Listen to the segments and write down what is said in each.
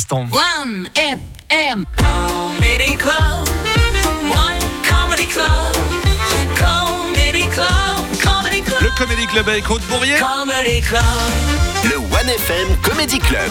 l'instant. One FM Comedy Club. One Comedy Club. Comedy Club. Comedy Club. Le Comedy Club avec Aude Bourrier. Comedy Club. Le One FM Comedy Club.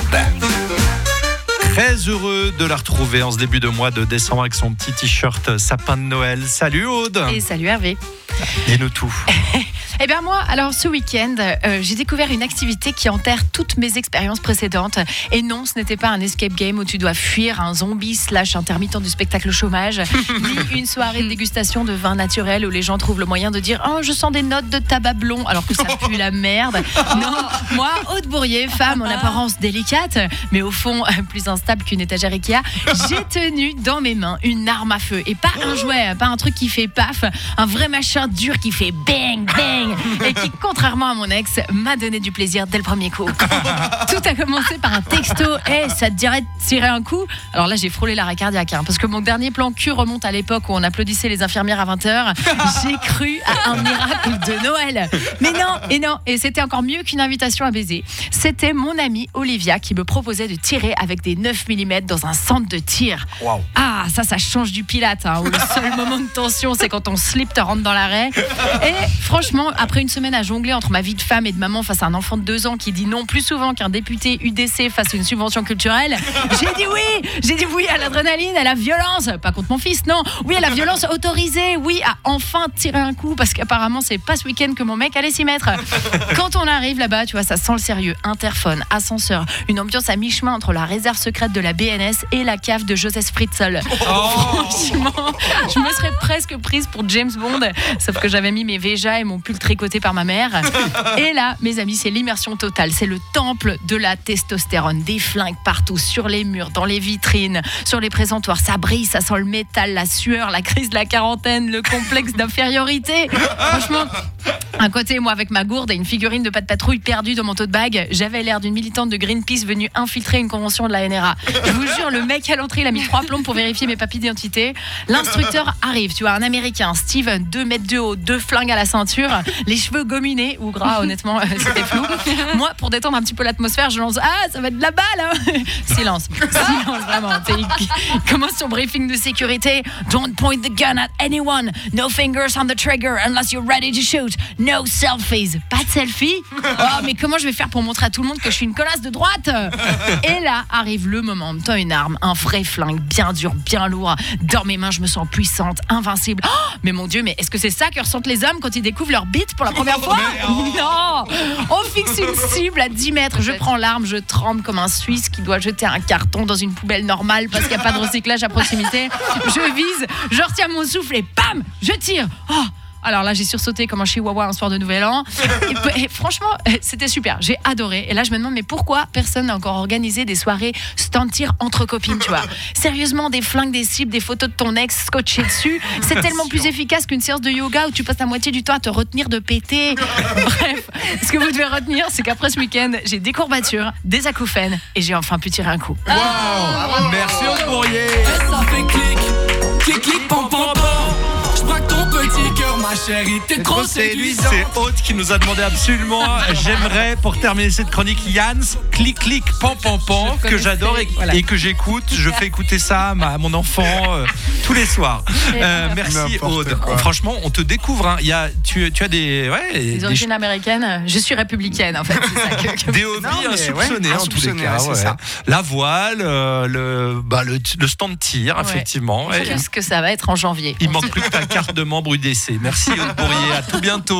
Très heureux de la retrouver en ce début de mois de décembre avec son petit t-shirt sapin de Noël. Salut Aude. Et salut Hervé. Dis-nous tout. Eh bien moi, alors ce week-end, j'ai découvert une activité qui enterre toutes mes expériences précédentes. Et non, ce n'était pas un escape game où tu dois fuir un zombie / intermittent du spectacle chômage, ni une soirée de dégustation de vin naturel où les gens trouvent le moyen de dire « Oh, je sens des notes de tabac blond » alors que ça pue la merde. Non, moi, Aude Bourrier, femme en apparence délicate, mais au fond plus instable qu'une étagère Ikea, j'ai tenu dans mes mains une arme à feu. Et pas un jouet, pas un truc qui fait paf, un vrai machin dur qui fait bang, bang, et qui, contrairement à mon ex, m'a donné du plaisir dès le premier coup. Tout a commencé par un texto « Hey, ça te dirait de tirer un coup ?» Alors là, j'ai frôlé l'arrêt cardiaque, parce que mon dernier plan cul remonte à l'époque où on applaudissait les infirmières à 20h. J'ai cru à un miracle de Noël. Mais non, et c'était encore mieux qu'une invitation à baiser. C'était mon amie Olivia qui me proposait de tirer avec des 9 mm dans un centre de tir. Wow. Ah, ça change du Pilate, où le seul moment de tension, c'est quand ton slip te rentre dans l'arrêt. Et franchement, après une semaine à jongler entre ma vie de femme et de maman face à un enfant de 2 ans qui dit non plus souvent qu'un député UDC face à une subvention culturelle, j'ai dit oui à l'adrénaline, à la violence, pas contre mon fils, non, oui à la violence autorisée, oui à enfin tirer un coup, parce qu'apparemment c'est pas ce week-end que mon mec allait s'y mettre. Quand on arrive là-bas, tu vois, ça sent le sérieux, interphone, ascenseur, une ambiance à mi-chemin entre la réserve secrète de la BNS et la cave de Joseph Fritzl. Franchement, je me serais presque prise pour James Bond, sauf que j'avais mis mes Véjas et mon pull tricoté par ma mère. Et là, mes amis, c'est l'immersion totale. C'est le temple de la testostérone. Des flingues partout, sur les murs, dans les vitrines, sur les présentoirs. Ça brille, ça sent le métal, la sueur, la crise de la quarantaine, le complexe d'infériorité. Franchement, un côté, moi, avec ma gourde et une figurine de Pat' Patrouille perdue dans mon tote bag, j'avais l'air d'une militante de Greenpeace venue infiltrer une convention de la NRA. Je vous jure, le mec à l'entrée, il a mis 3 plombs pour vérifier mes papiers d'identité. L'instructeur arrive, tu vois, un Américain, Steven, 2 mètres de haut, 2 flingues à la ceinture, les cheveux gominés ou gras, honnêtement, c'était flou. Moi, pour détendre un petit peu l'atmosphère, je lance « Ah, ça va être de la balle, hein !» Silence, vraiment. Il commence son briefing de sécurité. « Don't point the gun at anyone. No fingers on the trigger unless you're ready to shoot. No selfies. » Pas de selfie ? Oh, mais comment je vais faire pour montrer à tout le monde que je suis une connasse de droite ? Et là arrive le moment. En même temps, une arme, un vrai flingue, bien dur, bien lourd. Dans mes mains, je me sens puissante, invincible. Oh, mais mon Dieu, mais est-ce que c'est ça que ressentent les hommes quand ils découvrent leur bite pour la première fois ? Non ! On fixe une cible à 10 mètres. Je prends l'arme, je tremble comme un Suisse qui doit jeter un carton dans une poubelle normale parce qu'il n'y a pas de recyclage à proximité. Je vise, je retiens mon souffle et bam, je tire. Oh, alors là, j'ai sursauté comme un chihuahua un soir de Nouvel An. Et franchement, c'était super. J'ai adoré. Et là, je me demande, mais pourquoi personne n'a encore organisé des soirées stand tir entre copines, tu vois ? Sérieusement, des flingues, des cibles, des photos de ton ex scotchées dessus, c'est tellement plus efficace qu'une séance de yoga où tu passes la moitié du temps à te retenir de péter. Bref, ce que vous devez retenir, c'est qu'après ce week-end, j'ai des courbatures, des acouphènes et j'ai enfin pu tirer un coup. Wow. Merci Aude Bourrier. Ça fait clic, clic, pom, pom, pom. Je braque ton petit cœur, ma chérie, t'es trop séduisant. C'est Aude qui nous a demandé absolument, j'aimerais pour terminer cette chronique, Yanns, clic clic pan pan pan, que j'adore et que j'écoute. Je fais écouter ça à mon enfant tous les soirs. Merci Aude. Franchement, on te découvre. Hein. Tu as des origines américaines. Je suis républicaine en fait. C'est ça des hobbies insoupçonnés en tous les cas. Ouais. La voile, le stand de tir, effectivement. Qu'est-ce que ça va être en janvier ? Il manque plus que ta carte de membre UDC. Merci Aude Bourrier, à tout bientôt.